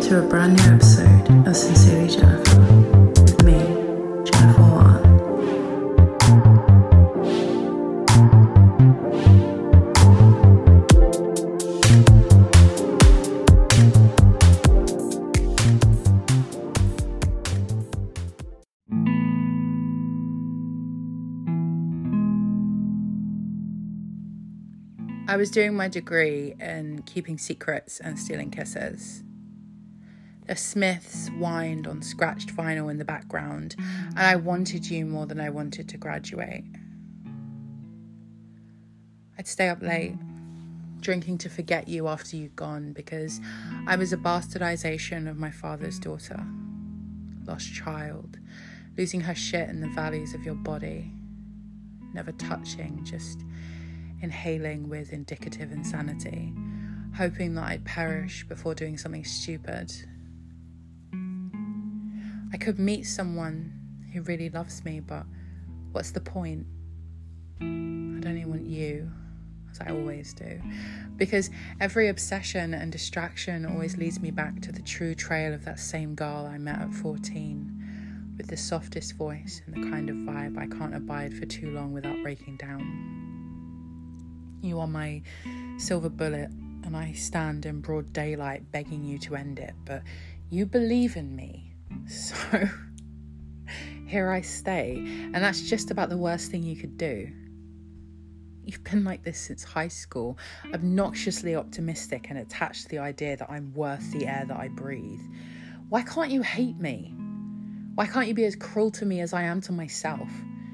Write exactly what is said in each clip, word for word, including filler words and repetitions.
to a brand new episode of Sincerely Jennifer with me, Jennifer Warren. I was doing my degree in keeping secrets and stealing kisses. The Smiths whined on scratched vinyl in the background, and I wanted you more than I wanted to graduate. I'd stay up late, drinking to forget you after you'd gone, because I was a bastardization of my father's daughter. Lost child, losing her shit in the valleys of your body. Never touching, just inhaling with indicative insanity, hoping that I'd perish before doing something stupid. I could meet someone who really loves me, but what's the point? I only want you, as I always do, because every obsession and distraction always leads me back to the true trail of that same girl I met at fourteen, with the softest voice and the kind of vibe I can't abide for too long without breaking down. You are my silver bullet, and I stand in broad daylight begging you to end it, but you believe in me, so here I stay, and that's just about the worst thing you could do. You've been like this since high school, obnoxiously optimistic and attached to the idea that I'm worth the air that I breathe. Why can't you hate me? Why can't you be as cruel to me as I am to myself?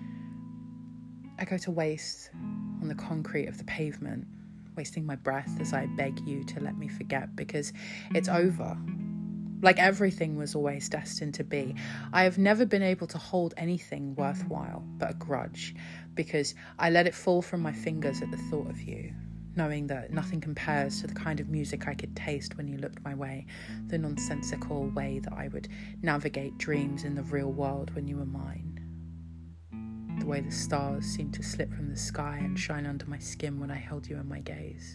I go to waste on the concrete of the pavement, wasting my breath as I beg you to let me forget, because it's over. Like everything was always destined to be. I have never been able to hold anything worthwhile but a grudge, because I let it fall from my fingers at the thought of you, knowing that nothing compares to the kind of music I could taste when you looked my way, the nonsensical way that I would navigate dreams in the real world when you were mine. The way the stars seemed to slip from the sky and shine under my skin when I held you in my gaze.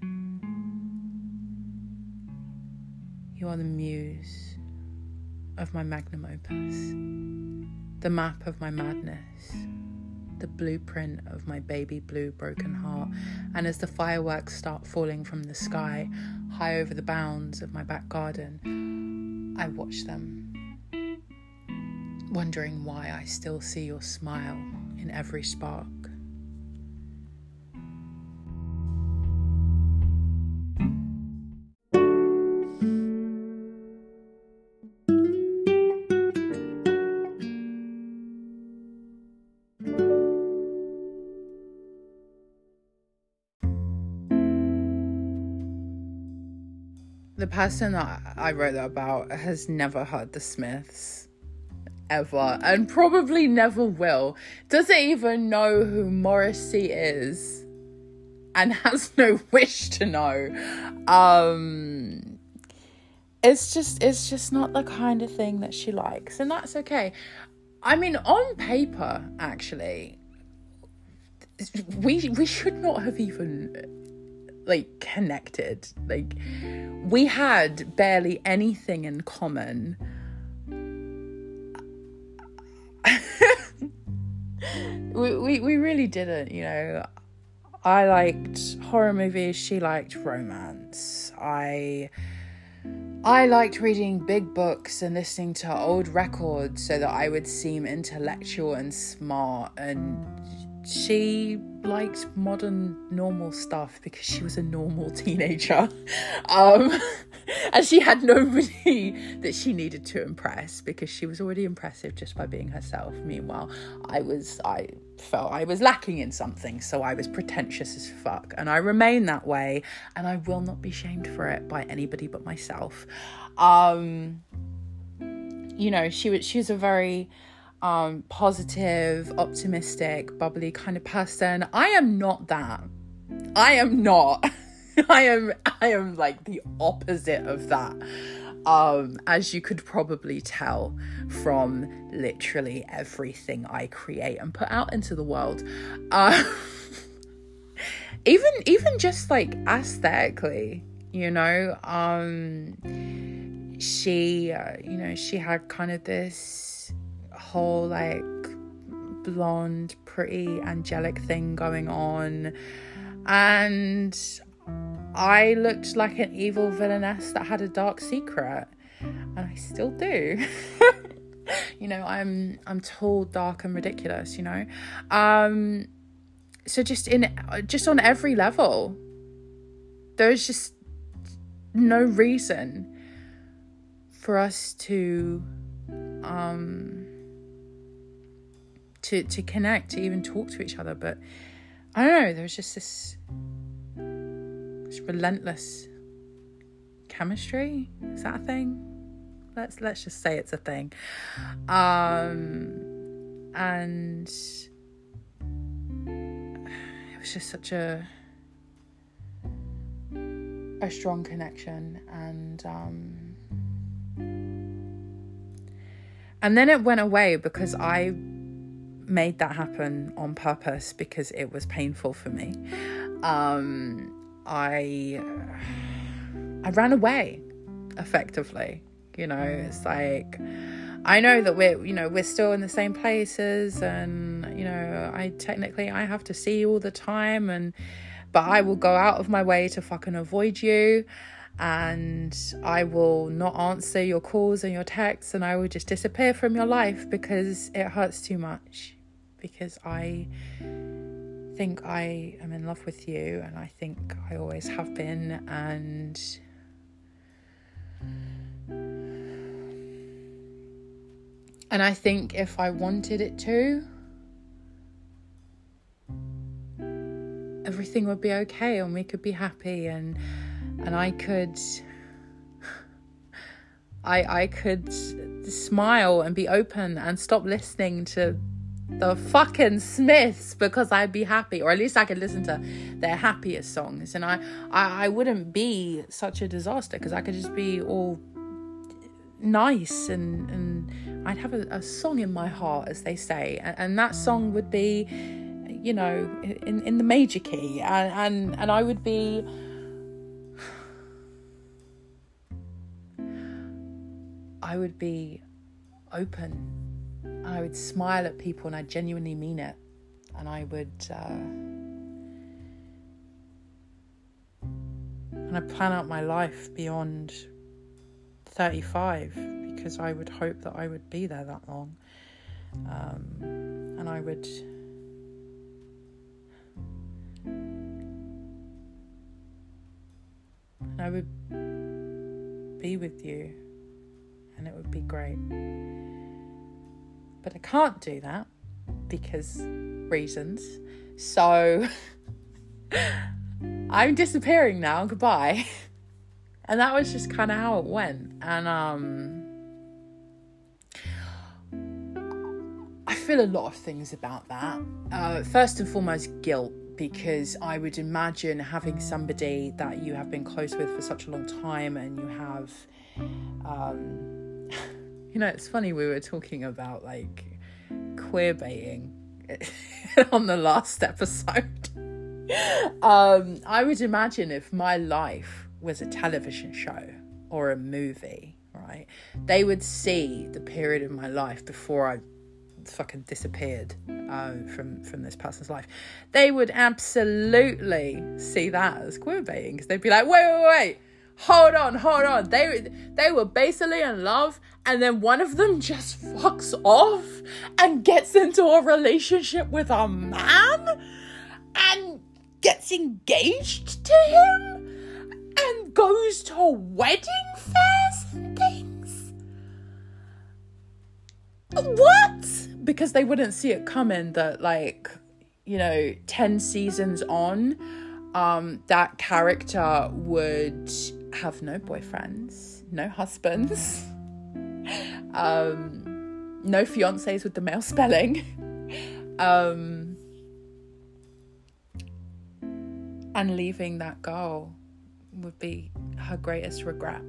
You are the muse of my magnum opus, the map of my madness, the blueprint of my baby blue broken heart, and as the fireworks start falling from the sky, high over the bounds of my back garden, I watch them, wondering why I still see your smile in every spark. The person that I wrote that about has never heard the Smiths, ever, and probably never will. Doesn't even know who Morrissey is, and has no wish to know. Um, it's just, it's just not the kind of thing that she likes, and that's okay. I mean, on paper, actually, we we should not have even like connected. Like, we had barely anything in common. we, we we really didn't, you know. I liked horror movies, she liked romance. I I liked reading big books and listening to old records so that I would seem intellectual and smart, and she liked modern normal stuff because she was a normal teenager. Um, and she had nobody that she needed to impress because she was already impressive just by being herself. Meanwhile, I was, I felt I was lacking in something, so I was pretentious as fuck. And I remain that way, and I will not be shamed for it by anybody but myself. Um, you know, she was, she was a very um positive, optimistic, bubbly kind of person. I am not that. I am not. I am I am like the opposite of that. Um, as you could probably tell from literally everything I create and put out into the world. Uh, even even just like aesthetically, you know, um she, uh, you know, she had kind of this whole like blonde, pretty, angelic thing going on. And I looked like an evil villainess that had a dark secret. And I still do. You know, I'm I'm tall, dark, and ridiculous, you know. Um, so just in just on every level, there's just no reason for us to um to to connect, to even talk to each other. But I don't know, there's just this, this relentless chemistry. Is that a thing? Let's let's just say it's a thing. Um, and it was just such a a strong connection, and um, and then it went away because I made that happen on purpose because it was painful for me. Um, I I ran away, effectively. You know, it's like, I know that we're, you know, we're still in the same places, and, you know, I technically, I have to see you all the time, and, but I will go out of my way to fucking avoid you, and I will not answer your calls and your texts, and I will just disappear from your life because it hurts too much, because I think I am in love with you, and I think I always have been, and And I think if I wanted it to, everything would be okay, and we could be happy, and and I could I I could smile and be open and stop listening to the fucking Smiths because I'd be happy, or at least I could listen to their happiest songs, and I I, I wouldn't be such a disaster because I could just be all nice, and and I'd have a, a song in my heart, as they say, and, and that song would be, you know, in, in the major key, and, and and I would be I would be open, and I would smile at people, and I genuinely mean it, and I would uh, and I plan out my life beyond thirty-five, because I would hope that I would be there that long, um, and I would and I would be with you, and it would be great. But I can't do that because reasons, so I'm disappearing now. Goodbye. And that was just kind of how it went. And um, I feel a lot of things about that. Uh, first and foremost, guilt, because I would imagine having somebody that you have been close with for such a long time, and you have, um, you know, it's funny, we were talking about like queer baiting on the last episode. um, I would imagine if my life was a television show or a movie, right, they would see the period of my life before I fucking disappeared um, from from this person's life. They would absolutely see that as queer baiting, because they'd be like, wait wait wait hold on hold on they they were basically in love, and then one of them just fucks off and gets into a relationship with a man and gets engaged to him and goes to wedding fairs and things. What? Because they wouldn't see it coming that, like, you know, ten seasons on, um, that character would have no boyfriends, no husbands, um, no fiancés with the male spelling, um, and leaving that girl would be her greatest regret.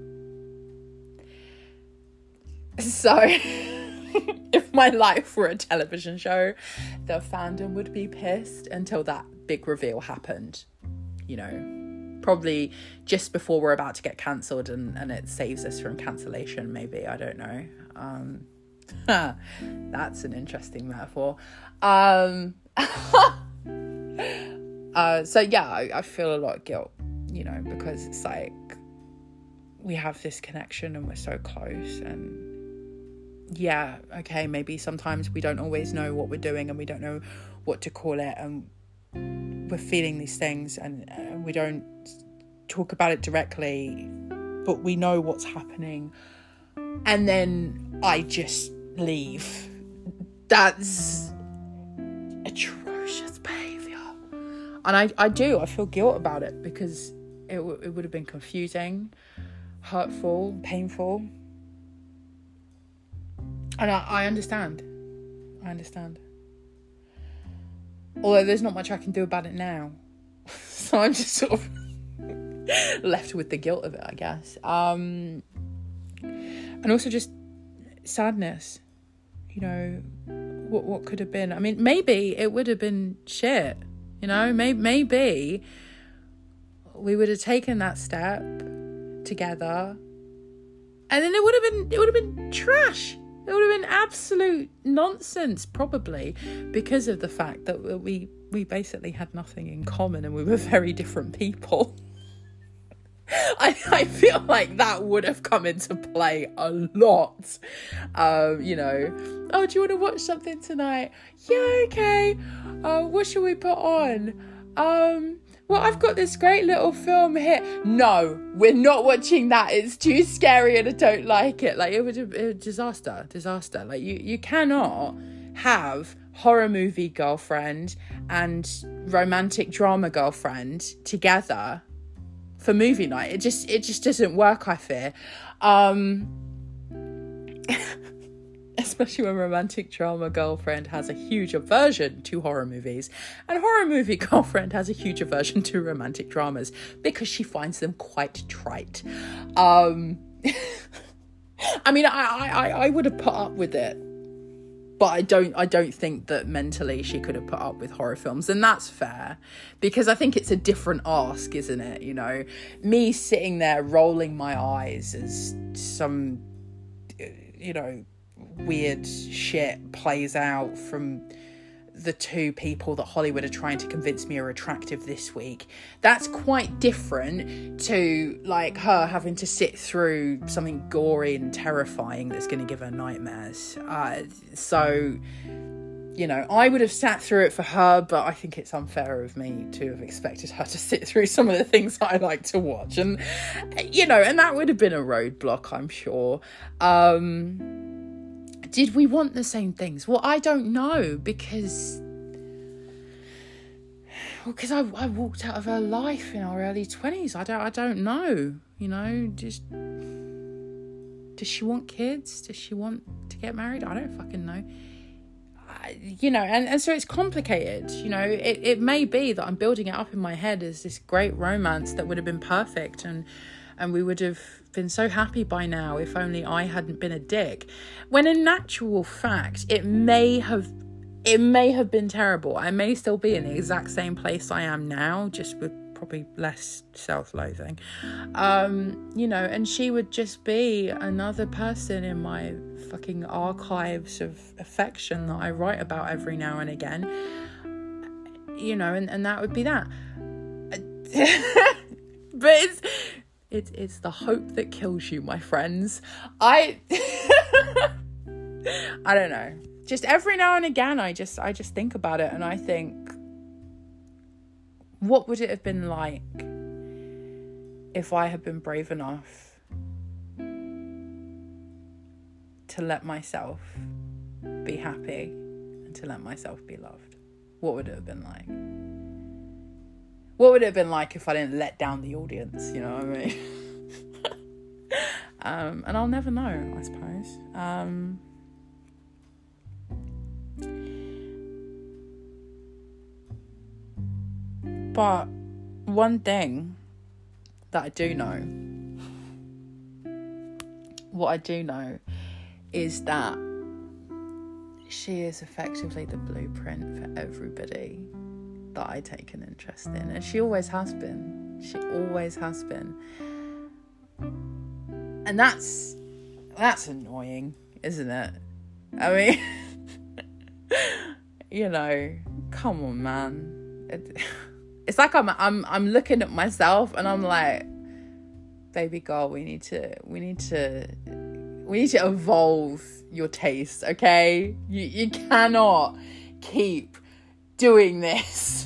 So if my life were a television show, the fandom would be pissed until that big reveal happened, you know, Probably just before we're about to get cancelled, and, and it saves us from cancellation, maybe. I don't know. Um, that's an interesting metaphor. Um, uh, so yeah, I, I feel a lot of guilt, you know, because it's like we have this connection and we're so close, and yeah, okay, maybe sometimes we don't always know what we're doing and we don't know what to call it, and we're feeling these things and uh, we don't talk about it directly, but we know what's happening, and then I just leave. That's atrocious behaviour, and I, I do I feel guilt about it, because it, w- it would have been confusing, hurtful, painful, and I, I understand I understand although there's not much I can do about it now. So I'm just sort of left with the guilt of it, I guess. Um, and also just sadness, you know, what what could have been. I mean, maybe it would have been shit, you know, maybe, maybe we would have taken that step together, and then it would have been, it would have been trash. It would have been absolute nonsense, probably, because of the fact that we we basically had nothing in common and we were very different people. I, I feel like that would have come into play a lot. Um, you know, oh, do you want to watch something tonight? Yeah, okay. Uh, what should we put on? Um, well, I've got this great little film here. No, we're not watching that. It's too scary and I don't like it. Like, it would have been a disaster, disaster. Like, you, you cannot have horror movie girlfriend and romantic drama girlfriend together for movie night. It just, it just doesn't work, I fear. Um... Especially when romantic drama girlfriend has a huge aversion to horror movies, and horror movie girlfriend has a huge aversion to romantic dramas because she finds them quite trite. Um, I mean, I, I, I would have put up with it, but I don't, I don't think that mentally she could have put up with horror films, and that's fair, because I think it's a different ask, isn't it? You know, me sitting there rolling my eyes as some, you know, weird shit plays out from the two people that Hollywood are trying to convince me are attractive this week. That's quite different to like her having to sit through something gory and terrifying that's going to give her nightmares. Uh, so, you know, I would have sat through it for her, but I think it's unfair of me to have expected her to sit through some of the things that I like to watch. And, you know, and that would have been a roadblock, I'm sure. Um... Did we want the same things? Well, I don't know, because well, because I, I walked out of her life in our early twenties. I don't I don't know. You know, just does she want kids? Does she want to get married? I don't fucking know. I, you know, and, and so it's complicated. You know, it, it may be that I'm building it up in my head as this great romance that would have been perfect, and and we would have been so happy by now if only I hadn't been a dick. When in actual fact, it may have it may have been terrible. I may still be in the exact same place I am now, just with probably less self-loathing. Um, you know, and she would just be another person in my fucking archives of affection that I write about every now and again. You know, and, and that would be that. But it's It's it's the hope that kills you, my friends. I I don't know. Just every now and again, I just I just think about it, and I think, what would it have been like if I had been brave enough to let myself be happy and to let myself be loved? What would it have been like? What would it have been like if I didn't let down the audience? You know what I mean? um, and I'll never know, I suppose. Um, but one thing that I do know, what I do know is that she is effectively the blueprint for everybody that I take an interest in, and she always has been. She always has been. And that's that's annoying, isn't it? I mean, you know, come on, man. It, it's like I'm I'm I'm looking at myself and I'm like, baby girl, we need to we need to we need to evolve your taste, okay? You you cannot keep doing this.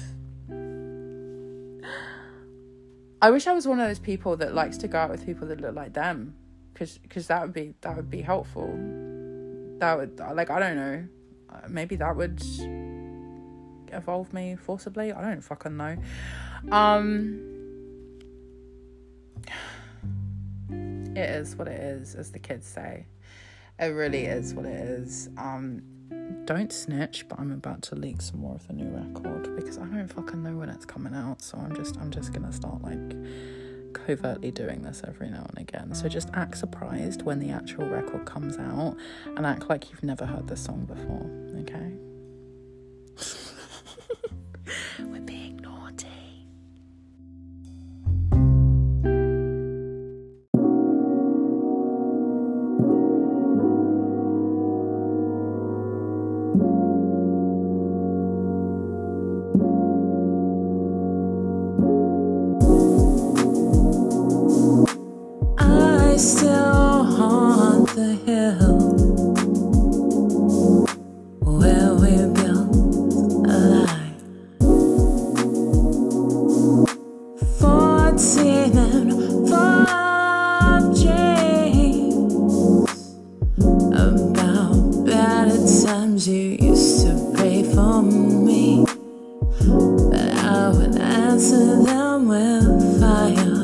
I wish I was one of those people that likes to go out with people that look like them, because because that would be that would be helpful. That would, like, I don't know, maybe that would evolve me forcibly. I don't fucking know. Um, it is what it is, as the kids say. It really is what it is. Um, don't snitch, but I'm about to leak some more of the new record because I don't fucking know when it's coming out. So I'm just, I'm just gonna start like covertly doing this every now and again. So just act surprised when the actual record comes out and act like you've never heard this song before. Okay? We're being naughty. I still haunt the hill where we built a life. Fourteen and five dreams about better times you used to pray for me, but I would answer them with fire.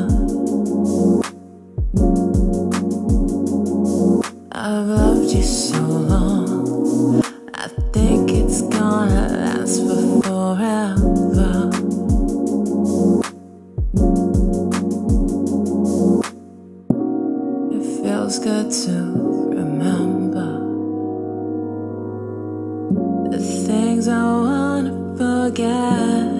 I've loved you so long, I think it's gonna last for forever. It feels good to remember the things I wanna forget.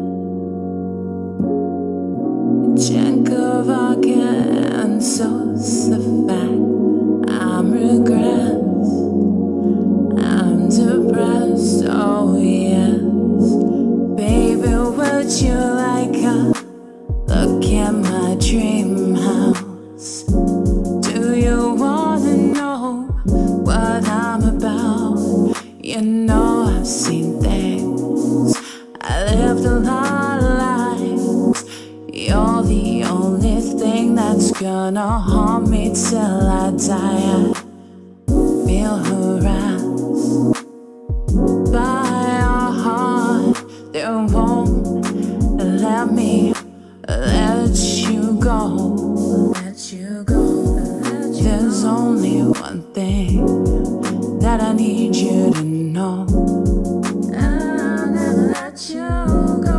Czechoslovakia and so's the fact. I'm regrets, I'm depressed, oh yes. Baby, would you like a look at my dream house? Do you wanna know what I'm about? You know I've seen things, I lived a lot of lives. You're the only thing that's gonna haunt me till I die. I feel harassed by your heart that won't let me let you go. Let you go. There's only one thing that I need you to know. I'll never let you go.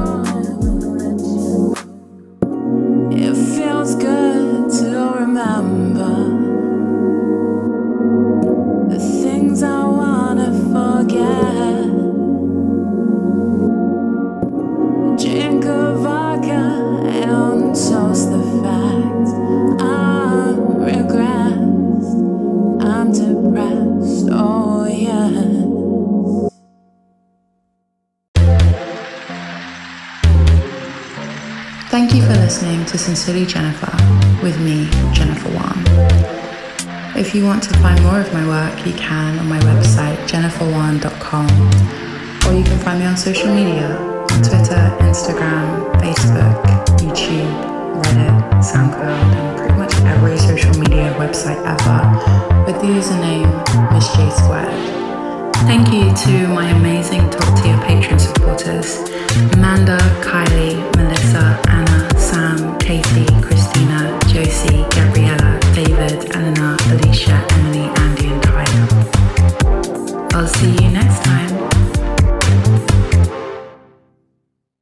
It feels good to remember the things I wanna forget. Drink of vodka and toast the fact. I'm regrets, I'm depressed, oh yeah. Thank you for listening to Sincerely Jennifer with me, Jennifer Wan. If you want to find more of my work, you can on my website, jennifer wan dot com, or you can find me on social media, Twitter, Instagram, Facebook, YouTube, Reddit, SoundCloud, and pretty much every social media website ever with the username Miss J Squared. Thank you to my amazing top tier Patreon supporters,